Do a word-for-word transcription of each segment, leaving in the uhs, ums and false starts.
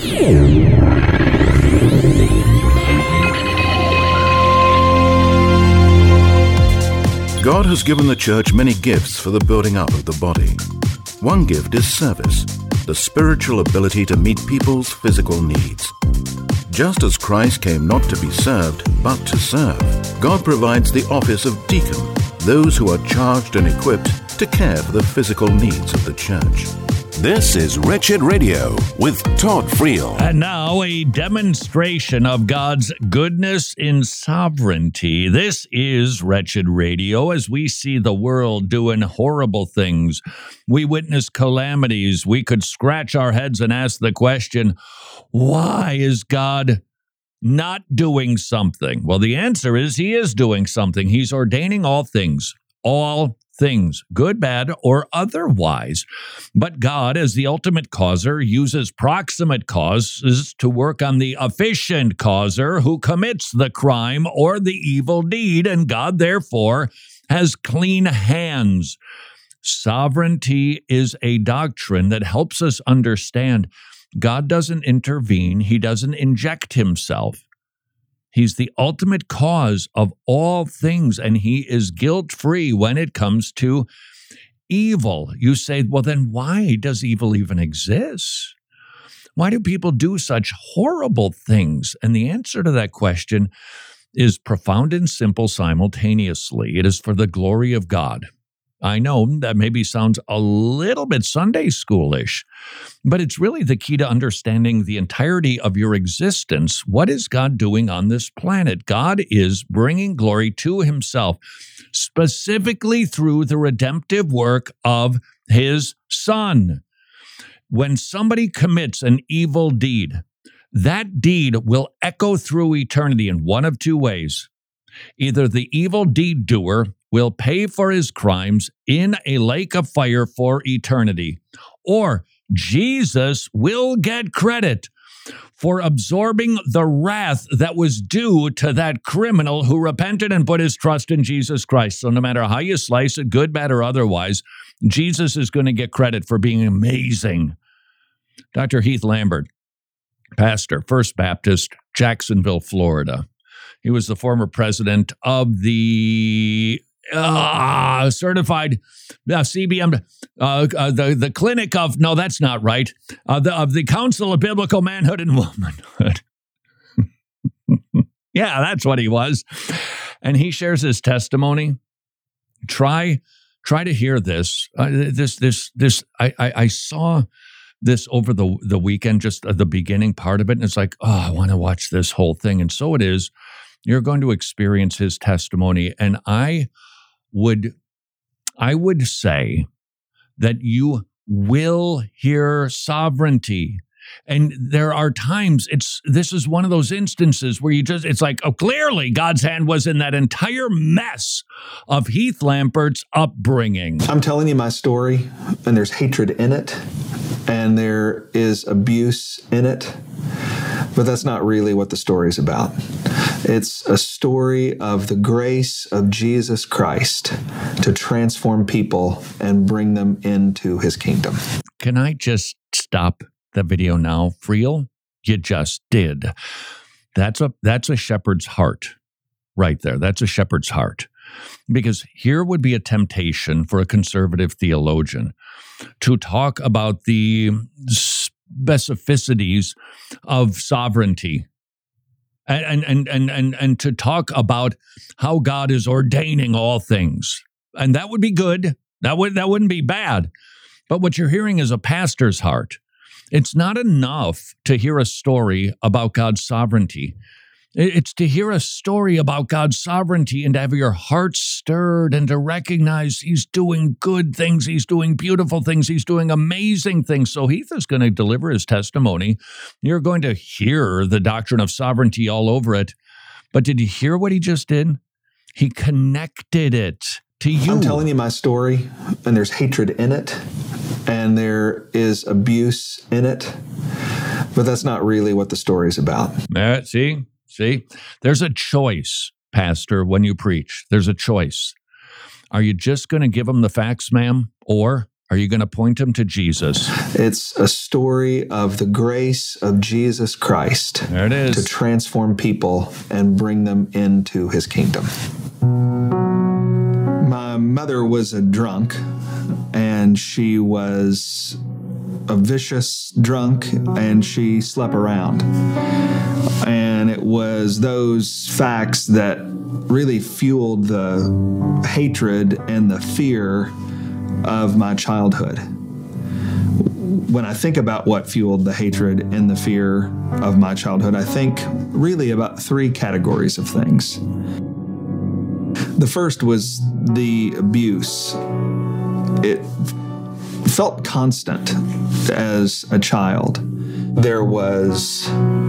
God has given the church many gifts for the building up of the body. One gift is service, the spiritual ability to meet people's physical needs. Just as Christ came not to be served, but to serve, God provides the office of deacon, those who are charged and equipped to care for the physical needs of the church. This is Wretched Radio with Todd Friel. And now a demonstration of God's goodness in sovereignty. This is Wretched Radio as we see the world doing horrible things. We witness calamities. We could scratch our heads and ask the question, why is God not doing something? Well, the answer is he is doing something. He's ordaining all things, all things, good, bad, or otherwise. But God, as the ultimate causer, uses proximate causes to work on the efficient causer who commits the crime or the evil deed, and God, therefore, has clean hands. Sovereignty is a doctrine that helps us understand God doesn't intervene. He doesn't inject himself. He's the ultimate cause of all things, and he is guilt-free when it comes to evil. You say, well, then why does evil even exist? Why do people do such horrible things? And the answer to that question is profound and simple simultaneously. It is for the glory of God. I know that maybe sounds a little bit Sunday schoolish, but it's really the key to understanding the entirety of your existence. What is God doing on this planet? God is bringing glory to himself, specifically through the redemptive work of his Son. When somebody commits an evil deed, that deed will echo through eternity in one of two ways. Either the evil deed doer will pay for his crimes in a lake of fire for eternity, or Jesus will get credit for absorbing the wrath that was due to that criminal who repented and put his trust in Jesus Christ. So no matter how you slice it, good, bad, or otherwise, Jesus is going to get credit for being amazing. Doctor Heath Lambert, pastor, First Baptist, Jacksonville, Florida. He was the former president of the uh, certified uh, C B M, uh, uh, the, the clinic of, no, that's not right, uh, the, of the Council of Biblical Manhood and Womanhood. Yeah, that's what he was. And he shares his testimony. Try, try to hear this. Uh, this, this, this. I, I, I saw this over the the weekend, just the beginning part of it, and it's like, oh, I want to watch this whole thing. And so it is. You're going to experience his testimony, and I would, I would say that you will hear sovereignty. And there are times it's this is one of those instances where you just it's like, oh, clearly God's hand was in that entire mess of Heath Lambert's upbringing. I'm telling you my story, and there's hatred in it, and there is abuse in it, but that's not really what the story is about. It's a story of the grace of Jesus Christ to transform people and bring them into his kingdom. Can I just stop the video now, Friel? You just did. That's a that's a shepherd's heart right there. That's a shepherd's heart. Because here would be a temptation for a conservative theologian to talk about the specificities of sovereignty and and and and and to talk about how God is ordaining all things. And that would be good. That would that wouldn't be bad. But what you're hearing is a pastor's heart. It's not enough to hear a story about God's sovereignty. It's to hear a story about God's sovereignty and to have your heart stirred and to recognize he's doing good things, he's doing beautiful things, he's doing amazing things. So Heath is going to deliver his testimony. You're going to hear the doctrine of sovereignty all over it. But did you hear what he just did? He connected it to you. I'm telling you my story, and there's hatred in it, and there is abuse in it, but that's not really what the story is about. Uh, see? See, there's a choice, Pastor, when you preach. There's a choice. Are you just going to give them the facts, ma'am? Or Are you going to point them to Jesus? It's a story of the grace of Jesus Christ. There it is. To transform people and bring them into his kingdom. My mother was a drunk, and she was a vicious drunk, and she slept around. And it was those facts that really fueled the hatred and the fear of my childhood. When I think about what fueled the hatred and the fear of my childhood, I think really about three categories of things. The first was the abuse. It felt constant as a child. There was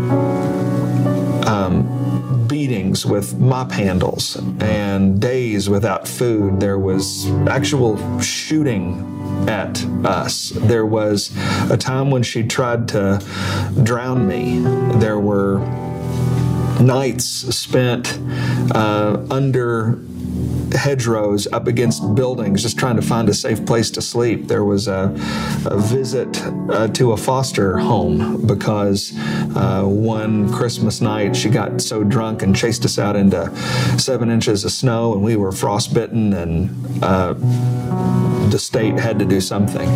um, beatings with mop handles and days without food. There was actual shooting at us. There was a time when she tried to drown me. There were nights spent uh, under hedgerows up against buildings just trying to find a safe place to sleep. There was a, a visit uh, to a foster home because uh, one Christmas night she got so drunk and chased us out into seven inches of snow, and we were frostbitten, and uh, the state had to do something.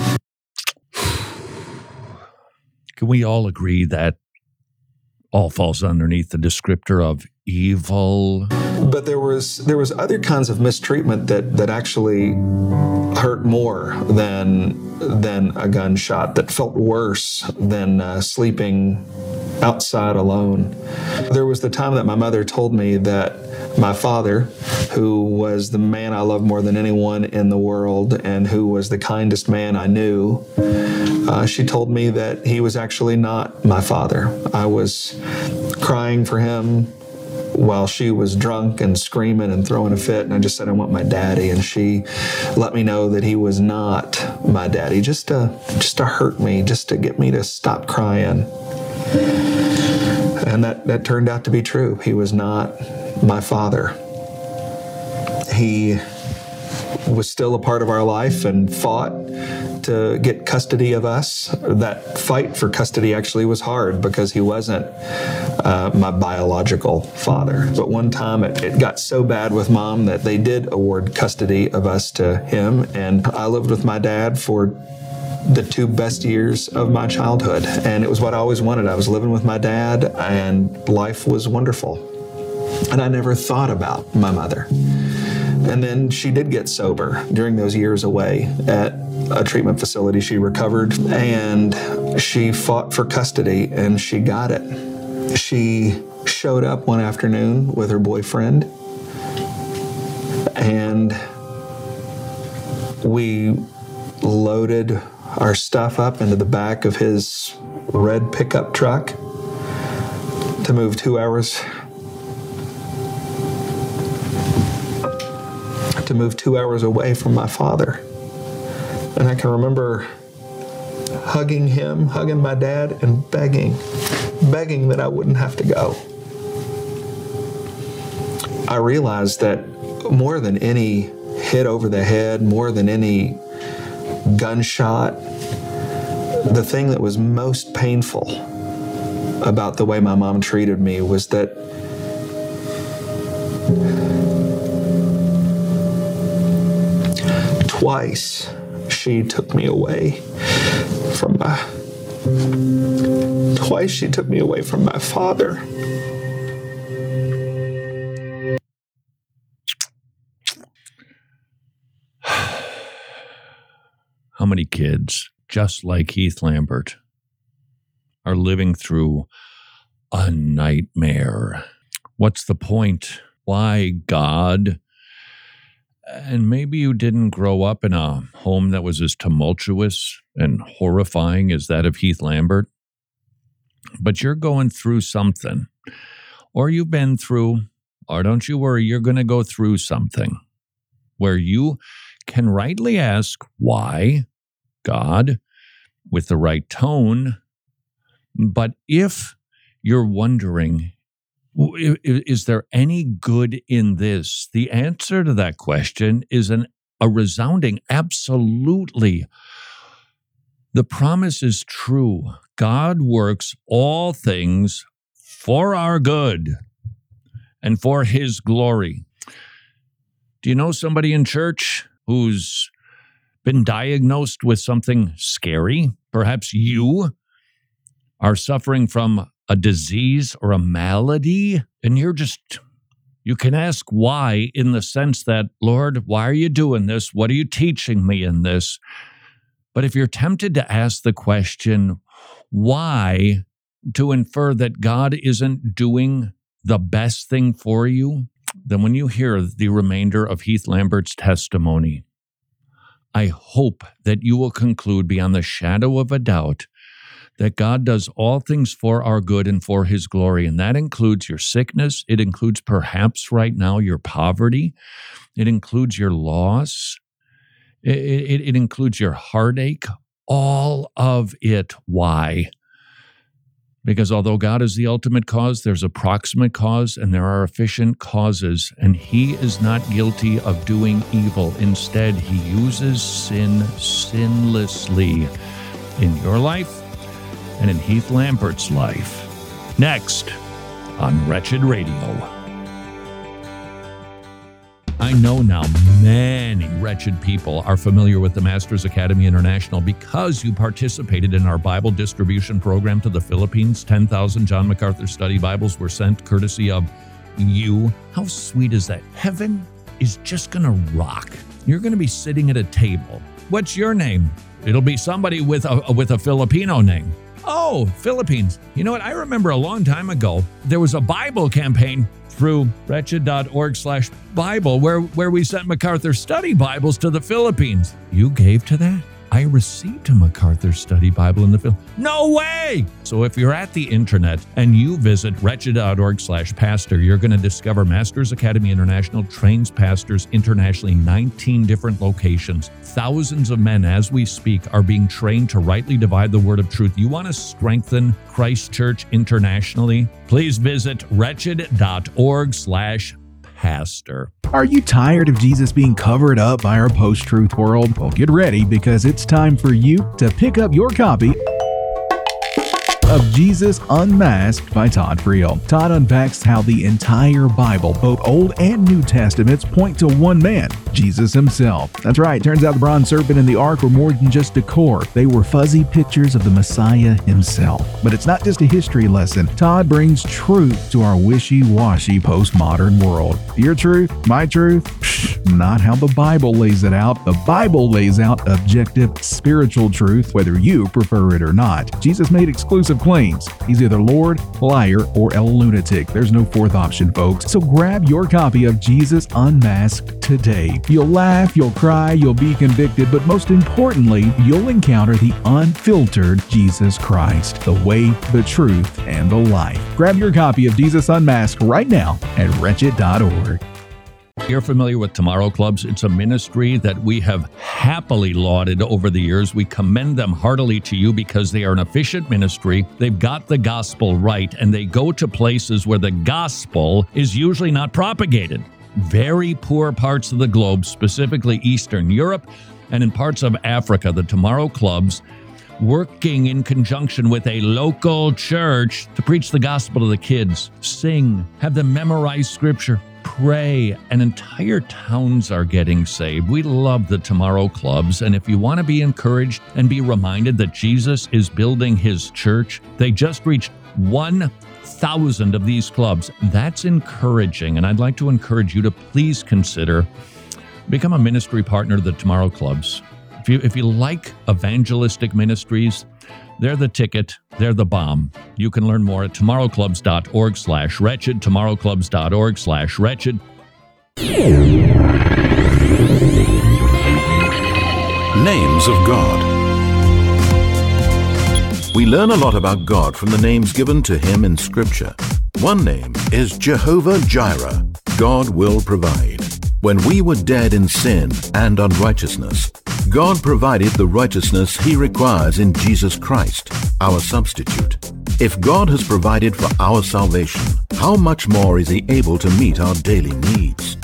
Can we all agree that all falls underneath the descriptor of evil? But there was there was other kinds of mistreatment that, that actually hurt more than than a gunshot, that felt worse than uh, sleeping outside alone. There was the time that my mother told me that my father, who was the man I loved more than anyone in the world and who was the kindest man I knew, uh, she told me that he was actually not my father. I was crying for him while she was drunk and screaming and throwing a fit, and I just said, I want my daddy, and she let me know that he was not my daddy, just to just to hurt me, just to get me to stop crying. And that, that turned out to be true. He was not my father. He was still a part of our life and fought to get custody of us. That fight for custody actually was hard because he wasn't uh, my biological father. But one time it, it got so bad with Mom that they did award custody of us to him, and I lived with my dad for the two best years of my childhood. And it was what I always wanted. I was living with my dad, and life was wonderful. And I never thought about my mother. And then she did get sober during those years away at a treatment facility. She recovered, and she fought for custody, and she got it. She showed up one afternoon with her boyfriend, and we loaded our stuff up into the back of his red pickup truck to move two hours to move two hours away from my father. And I can remember hugging him, hugging my dad, and begging, begging that I wouldn't have to go. I realized that more than any hit over the head, more than any gunshot, the thing that was most painful about the way my mom treated me was that twice she took me away from my twice she took me away from my father. How many kids, just like Heath Lambert, are living through a nightmare? What's the point? Why, God? And maybe you didn't grow up in a home that was as tumultuous and horrifying as that of Heath Lambert, but you're going through something, or you've been through, or don't you worry, you're going to go through something where you can rightly ask, why, God, with the right tone. But if you're wondering, is there any good in this? The answer to that question is an a resounding absolutely. The promise is true. God works all things for our good and for his glory. Do you know somebody in church who's been diagnosed with something scary? Perhaps you are suffering from a disease or a malady, and you're just, you can ask why in the sense that, Lord, why are you doing this? What are you teaching me in this? But if you're tempted to ask the question, why, to infer that God isn't doing the best thing for you, then when you hear the remainder of Heath Lambert's testimony, I hope that you will conclude beyond the shadow of a doubt that God does all things for our good and for his glory. And that includes your sickness. It includes perhaps right now your poverty. It includes your loss. It, it, it includes your heartache. All of it. Why? Because although God is the ultimate cause, there's a proximate cause and there are efficient causes, and he is not guilty of doing evil. Instead, he uses sin sinlessly in your life and in Heath Lambert's life. Next on Wretched Radio. I know now many wretched people are familiar with the Masters Academy International because you participated in our Bible distribution program to the Philippines. ten thousand John MacArthur Study Bibles were sent courtesy of you. How sweet is that? Heaven is just going to rock. You're going to be sitting at a table. What's your name? It'll be somebody with a with a Filipino name. Oh, Philippines. You know what? I remember a long time ago, there was a Bible campaign through wretched.org slash Bible where, where we sent MacArthur Study Bibles to the Philippines. You gave to that? I received a MacArthur Study Bible in the Philippines. No way! So if you're at the internet and you visit wretched.org slash pastor, you're going to discover Masters Academy International trains pastors internationally, nineteen different locations. Thousands of men, as we speak, are being trained to rightly divide the word of truth. You want to strengthen Christ Church internationally? Please visit wretched.org slash pastor. Are you tired of Jesus being covered up by our post-truth world? Well, get ready, because it's time for you to pick up your copy of Jesus Unmasked by Todd Friel. Todd unpacks how the entire Bible, both Old and New Testaments, point to one man, Jesus himself. That's right, turns out the bronze serpent and the ark were more than just decor. They were fuzzy pictures of the Messiah himself. But it's not just a history lesson. Todd brings truth to our wishy-washy postmodern world. Your truth, my truth, psh, not how the Bible lays it out. The Bible lays out objective spiritual truth, whether you prefer it or not. Jesus made exclusive claims. He's either Lord, liar, or a lunatic. There's no fourth option, folks. So grab your copy of Jesus Unmasked today. You'll laugh, you'll cry, you'll be convicted, but most importantly, you'll encounter the unfiltered Jesus Christ, the way, the truth, and the life. Grab your copy of Jesus Unmasked right now at wretched dot org. You're familiar with Tomorrow Clubs. It's a ministry that we have happily lauded over the years. We commend them heartily to you because they are an efficient ministry. They've got the gospel right, and they go to places where the gospel is usually not propagated. Very poor parts of the globe, specifically Eastern Europe and in parts of Africa. The Tomorrow Clubs, working in conjunction with a local church to preach the gospel to the kids, sing, have them memorize scripture, pray, and entire towns are getting saved. We love the Tomorrow Clubs, and if you want to be encouraged and be reminded that Jesus is building his church, they just reached one thousand of these clubs. That's encouraging, and I'd like to encourage you to please consider become a ministry partner to the Tomorrow Clubs. If you, if you like evangelistic ministries, they're the ticket, they're the bomb. You can learn more at tomorrowclubs.org slash wretched, tomorrowclubs.org slash wretched. Names of God. We learn a lot about God from the names given to him in Scripture. One name is Jehovah Jireh. God will provide. When we were dead in sin and unrighteousness, God provided the righteousness he requires in Jesus Christ, our substitute. If God has provided for our salvation, how much more is he able to meet our daily needs?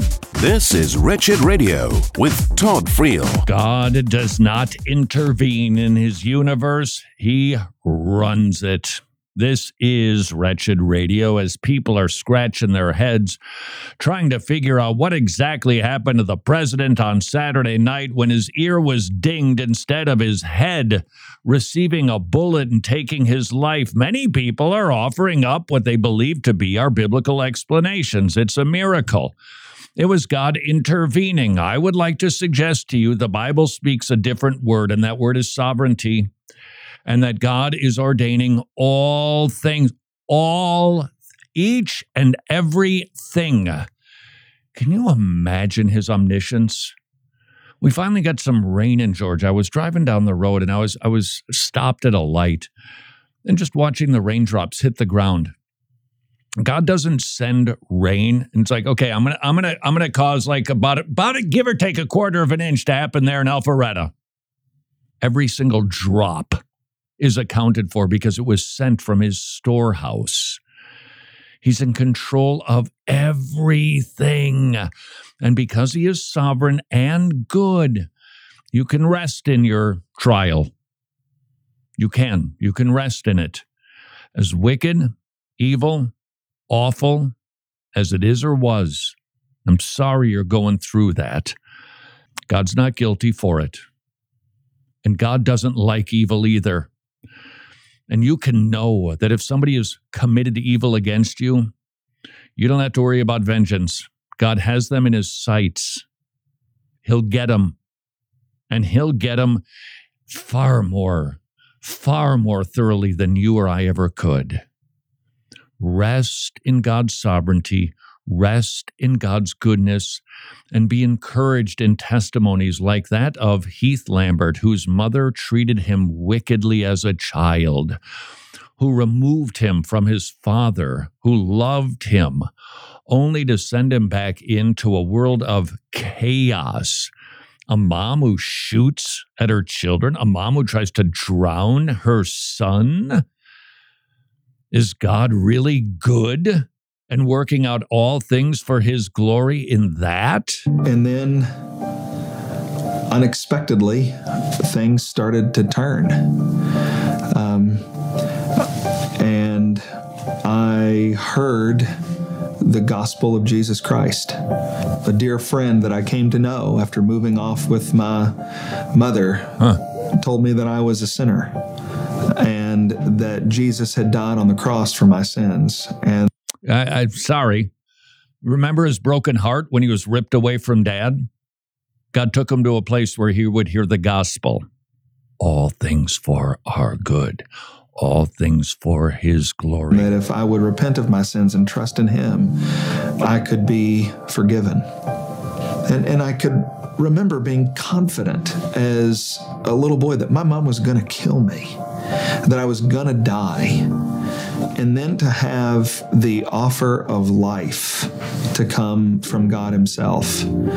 This is Wretched Radio with Todd Friel. God does not intervene in his universe. He runs it. This is Wretched Radio as people are scratching their heads, trying to figure out what exactly happened to the president on Saturday night when his ear was dinged instead of his head receiving a bullet and taking his life. Many people are offering up what they believe to be our biblical explanations. It's a miracle. It was God intervening. I would like to suggest to you the Bible speaks a different word, and that word is sovereignty. And that God is ordaining all things, all, each and everything. Can you imagine his omniscience? We finally got some rain in Georgia. I was driving down the road and I was I was stopped at a light and just watching the raindrops hit the ground. God doesn't send rain. And it's like, okay, I'm gonna I'm gonna I'm gonna cause like about about a, give or take a quarter of an inch to happen there in Alpharetta. Every single drop is accounted for because it was sent from his storehouse. He's in control of everything. And because he is sovereign and good, you can rest in your trial. You can. You can rest in it. As wicked, evil, awful as it is or was, I'm sorry you're going through that. God's not guilty for it. And God doesn't like evil either. And you can know that if somebody is committed to evil against you, you don't have to worry about vengeance. God has them in his sights. He'll get them. And he'll get them far more, far more thoroughly than you or I ever could. Rest in God's sovereignty. Rest in God's goodness and be encouraged in testimonies like that of Heath Lambert, whose mother treated him wickedly as a child, who removed him from his father, who loved him, only to send him back into a world of chaos. A mom who shoots at her children, a mom who tries to drown her son. Is God really good? And working out all things for his glory in that? And then, unexpectedly, things started to turn. Um, and I heard the gospel of Jesus Christ. A dear friend that I came to know after moving off with my mother huh. told me that I was a sinner and that Jesus had died on the cross for my sins. And I, I'm sorry. Remember his broken heart when he was ripped away from dad? God took him to a place where he would hear the gospel. All things for our good. All things for his glory. That if I would repent of my sins and trust in him, I could be forgiven. And, and I could remember being confident as a little boy that my mom was going to kill me, that I was going to die. And then to have the offer of life to come from God himself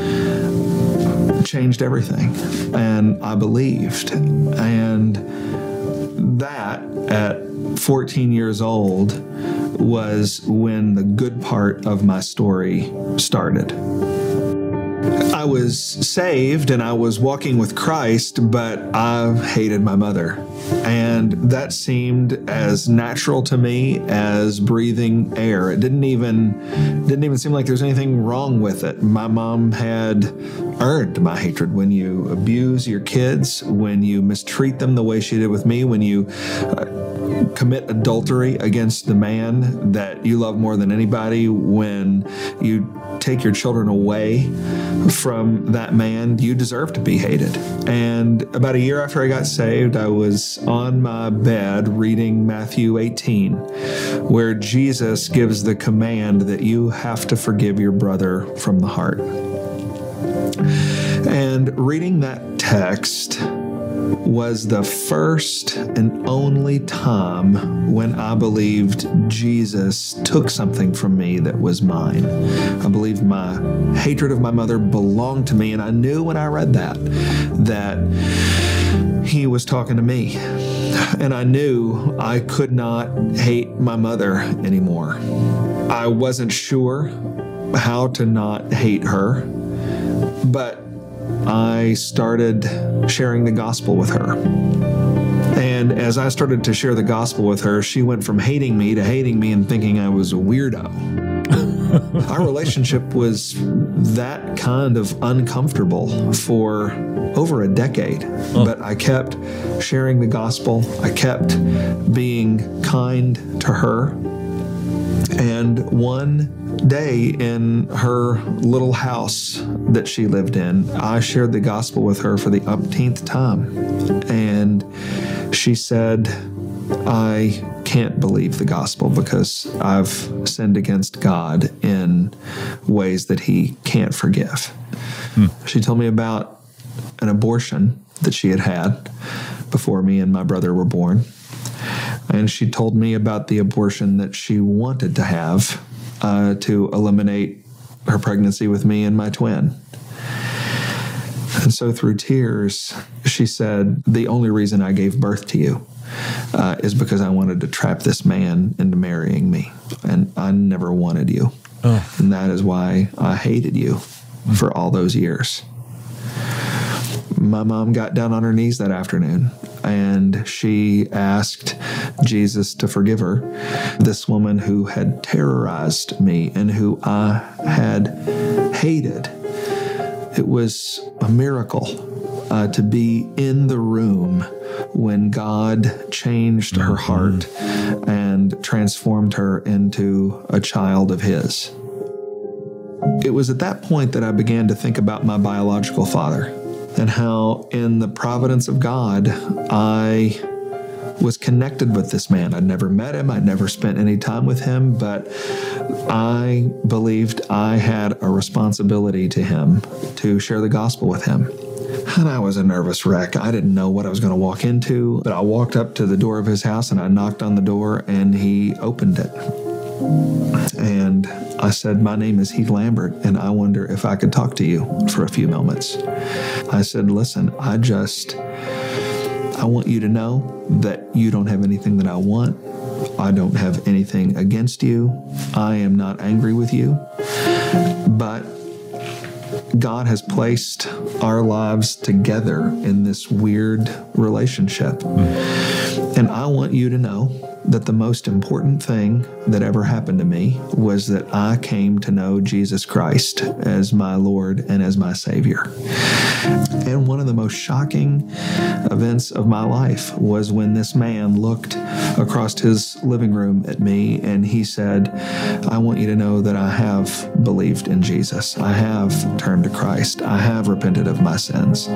changed everything. And I believed. And that at fourteen years old was when the good part of my story started. I was saved and I was walking with Christ, but I hated my mother. And that seemed as natural to me as breathing air. It didn't even didn't even seem like there was anything wrong with it. My mom had earned my hatred. When you abuse your kids, when you mistreat them the way she did with me, when you uh, commit adultery against the man that you love more than anybody, when you take your children away from that man, you deserve to be hated. And about a year after I got saved, I was on my bed reading Matthew eighteen, where Jesus gives the command that you have to forgive your brother from the heart. And reading that text was the first and only time when I believed Jesus took something from me that was mine. I believed my hatred of my mother belonged to me, and I knew when I read that, that he was talking to me. And I knew I could not hate my mother anymore. I wasn't sure how to not hate her. But I started sharing the gospel with her. And as I started to share the gospel with her, she went from hating me to hating me and thinking I was a weirdo. Our relationship was that kind of uncomfortable for over a decade. Oh. But I kept sharing the gospel. I kept being kind to her. And one day in her little house that she lived in, I shared the gospel with her for the umpteenth time. And she said, I can't believe the gospel because I've sinned against God in ways that He can't forgive. Hmm. She told me about an abortion that she had had before me and my brother were born. And she told me about the abortion that she wanted to have uh, to eliminate her pregnancy with me and my twin. And so through tears, she said, the only reason I gave birth to you uh, is because I wanted to trap this man into marrying me. And I never wanted you. Oh. And that is why I hated you for all those years. My mom got down on her knees that afternoon and she asked Jesus to forgive her. This woman who had terrorized me and who I had hated. It was a miracle uh, to be in the room when God changed her heart and transformed her into a child of His. It was at that point that I began to think about my biological father and how in the providence of God, I was connected with this man. I'd never met him. I'd never spent any time with him, but I believed I had a responsibility to him to share the gospel with him. And I was a nervous wreck. I didn't know what I was going to walk into, but I walked up to the door of his house and I knocked on the door and he opened it. And I said, my name is Heath Lambert, and I wonder if I could talk to you for a few moments. I said, listen, I just, I want you to know that you don't have anything that I want. I don't have anything against you. I am not angry with you. But God has placed our lives together in this weird relationship. Mm. And I want you to know that the most important thing that ever happened to me was that I came to know Jesus Christ as my Lord and as my Savior. And one of the most shocking events of my life was when this man looked across his living room at me and he said, I want you to know that I have believed in Jesus. I have turned to Christ. I have repented of my sins.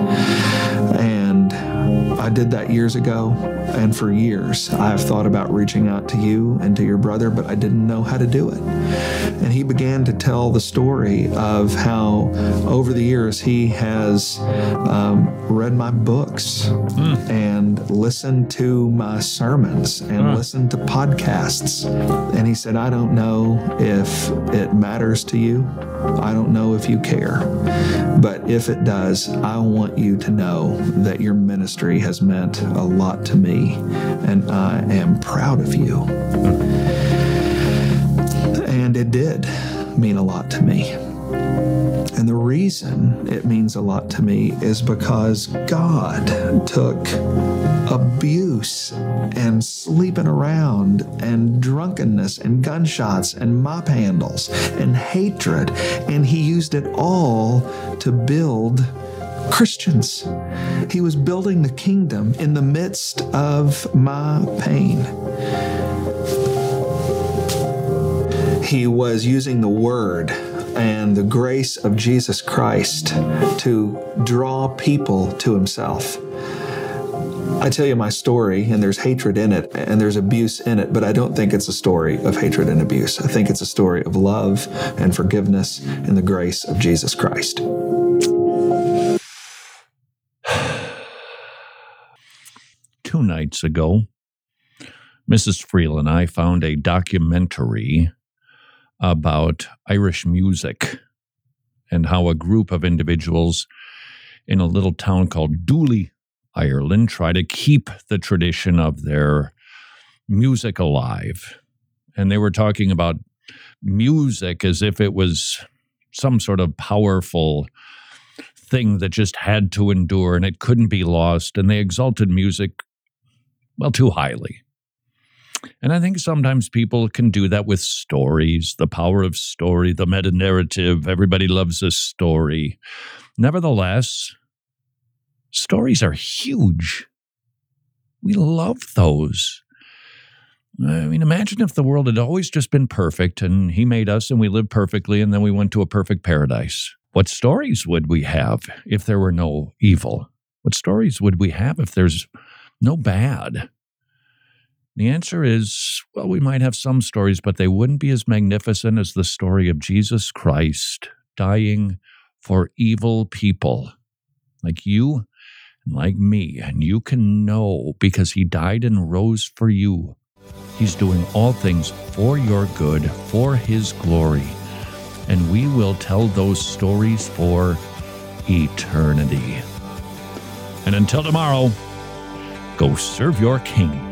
And I did that years ago, and for years I have thought about reaching out to you and to your brother, but I didn't know how to do it. And he began to tell the story of how over the years he has um, read my books mm. and listened to my sermons and mm. listened to podcasts. And he said, I don't know if it matters to you. I don't know if you care. But if it does, I want you to know that your ministry has meant a lot to me, and I am proud of you. And it did mean a lot to me. And the reason it means a lot to me is because God took abuse and sleeping around and drunkenness and gunshots and mop handles and hatred, and He used it all to build Christians. He was building the kingdom in the midst of my pain. He was using the word and the grace of Jesus Christ to draw people to Himself. I tell you my story, and there's hatred in it, and there's abuse in it, but I don't think it's a story of hatred and abuse. I think it's a story of love and forgiveness and the grace of Jesus Christ. Two nights ago, Missus Freeland and I found a documentary about Irish music and how a group of individuals in a little town called Dooley, Ireland, try to keep the tradition of their music alive. And they were talking about music as if it was some sort of powerful thing that just had to endure and it couldn't be lost, and they exalted music, well, too highly. And I think sometimes people can do that with stories, the power of story, the meta-narrative. Everybody loves a story. Nevertheless, stories are huge. We love those. I mean, imagine if the world had always just been perfect and he made us and we lived perfectly and then we went to a perfect paradise. What stories would we have if there were no evil? What stories would we have if there's no bad? The answer is, well, we might have some stories, but they wouldn't be as magnificent as the story of Jesus Christ dying for evil people like you and like me. And you can know because he died and rose for you. He's doing all things for your good, for his glory. And we will tell those stories for eternity. And until tomorrow, go serve your King.